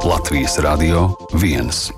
Latvijas Radio 1.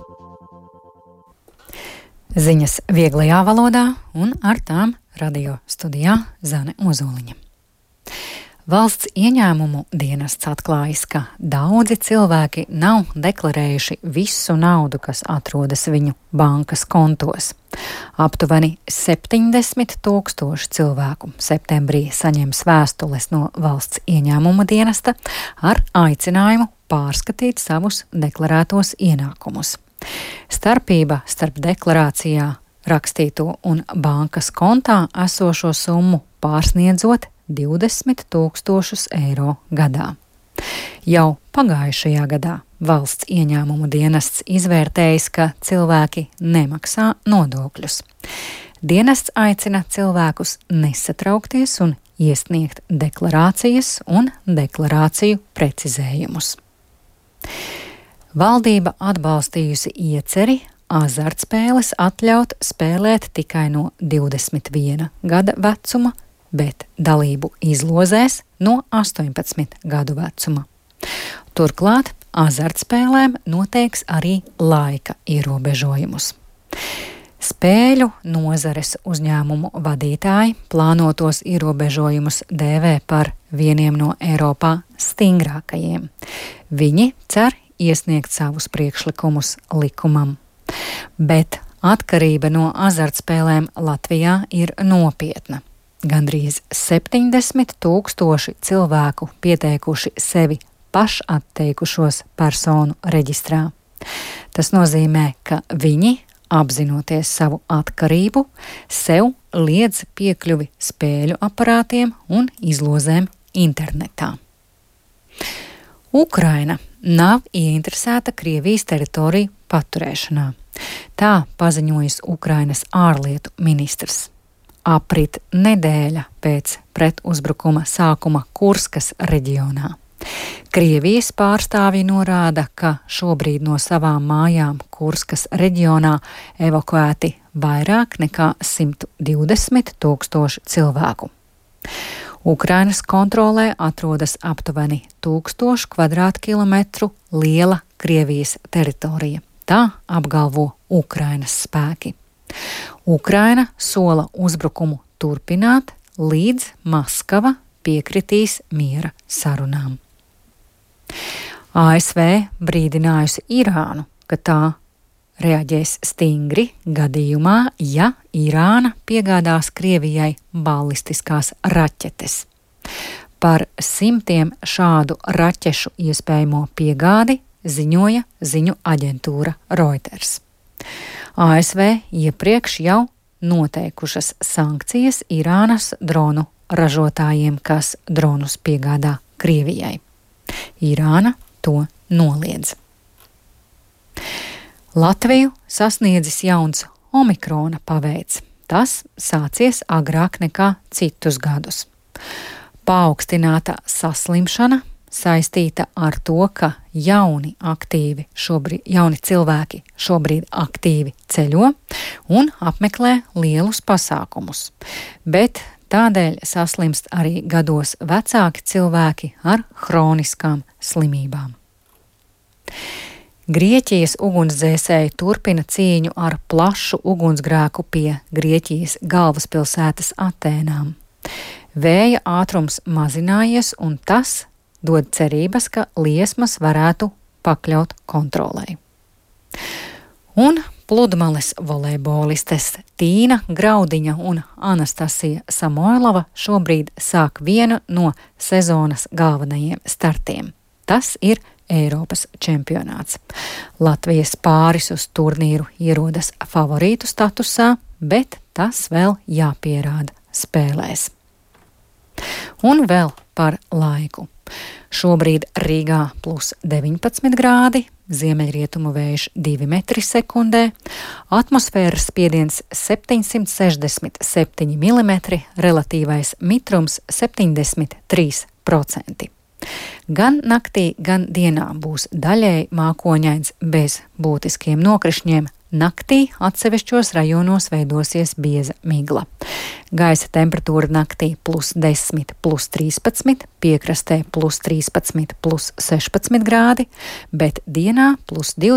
Ziņas vieglajā valodā un ar tām radio studijā Zane Ozoliņa. Valsts ieņēmumu dienests atklājis, ka daudzi cilvēki nav deklarējuši visu naudu, kas atrodas viņu bankas kontos. Aptuveni 70,000 cilvēku septembrī saņems vēstules no valsts ieņēmumu dienesta ar aicinājumu pārskatīt savus deklarētos ienākumus. Starpība starp deklarācijā rakstīto un bankas kontā esošo summu pārsniedzot 20,000 eiro gadā. Jau pagājušajā gadā valsts ieņēmumu dienests izvērtējis, ka cilvēki nemaksā nodokļus. Dienests aicina cilvēkus nesatraukties un iesniegt deklarācijas un deklarāciju precizējumus. Valdība atbalstījusi ieceri azartspēles atļaut spēlēt tikai no 21 gada vecuma, bet dalību izlozēs no 18 gadu vecuma. Turklāt azartspēlēm noteiks arī laika ierobežojumus. Spēļu nozares uzņēmumu vadītāji plānotos ierobežojumus dēvē par vieniem no Eiropā stingrākajiem. Viņi cer iesniegt savus priekšlikumus likumam. Bet atkarība no azartspēlēm Latvijā ir nopietna. Gandrīz 70,000 cilvēku pieteikuši sevi pašatteikušos personu reģistrā. Tas nozīmē, ka viņi, apzinoties savu atkarību, sev liedz piekļuvi spēļu aparātiem un izlozēm internetā. Ukraina nav ieinteresēta Krievijas teritoriju paturēšanā. Tā paziņojis Ukrainas ārlietu ministrs. Aprit nedēļa pēc pretuzbrukuma sākuma Kurskas reģionā. Krievijas pārstāvji norāda, ka šobrīd no savām mājām Kurskas reģionā evakuēti vairāk nekā 120,000 cilvēku. Ukrainas kontrolē atrodas aptuveni 1000 kvadrātkilometru liela Krievijas teritorija. Tā apgalvo Ukrainas spēki. Ukraina sola uzbrukumu turpināt, līdz Maskava piekritīs miera sarunām. ASV brīdinājusi Irānu, ka tā reaģēs stingri gadījumā, ja Irāna piegādās Krievijai ballistiskās raķetes. Par 100 šādu raķešu iespējamo piegādi ziņoja ziņu aģentūra Reuters. ASV iepriekš jau noteikušas sankcijas Irānas dronu ražotājiem, kas dronus piegādā Krievijai. Irāna to noliedz. Latviju sasniedzis jauns omikrona paveids. Tas sācies agrāk nekā citus gadus. Paaugstināta saslimšana saistīta ar to, ka jauni cilvēki šobrīd aktīvi ceļo un apmeklē lielus pasākumus, bet tādēļ saslimst arī gados vecāki cilvēki ar hroniskām slimībām. Grieķijas ugunsdzēsēji turpina cīņu ar plašu ugunsgrēku pie Grieķijas galvaspilsētas Atēnām. Vēja ātrums mazinājies un tas dod cerības, ka liesmas varētu pakļaut kontrolei. Un pludmales volejbolistes Tīna Graudiņa un Anastasija Samoilova šobrīd sāk vienu no sezonas galvenajiem startiem. Tas ir Eiropas čempionāts. Latvijas pāris uz turnīru ierodas favorītu statusā, bet tas vēl jāpierāda spēlēs. Un vēl par laiku. Šobrīd Rīgā plus 19 grādi, ziemeļrietumu vējš 2 metri sekundē, atmosfēras spiediens 767 mm, relatīvais mitrums 73%. Gan naktī, gan dienā būs daļēji mākoņains bez būtiskiem nokrišņiem Naktī atsevišķos rajonos veidosies bieza migla. Gaisa temperatūra naktī +10, +13, piekrastē +13, +16 grādi, bet dienā +20.